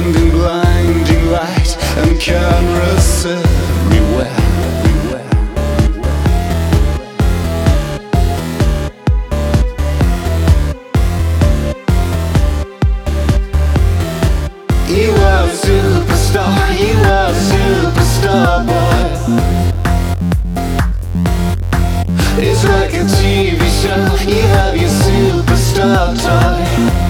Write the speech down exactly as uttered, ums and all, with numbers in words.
stand in blinding light and cameras everywhere. You are a superstar, you are a superstar boy. It's like a T V show, you have your superstar toy.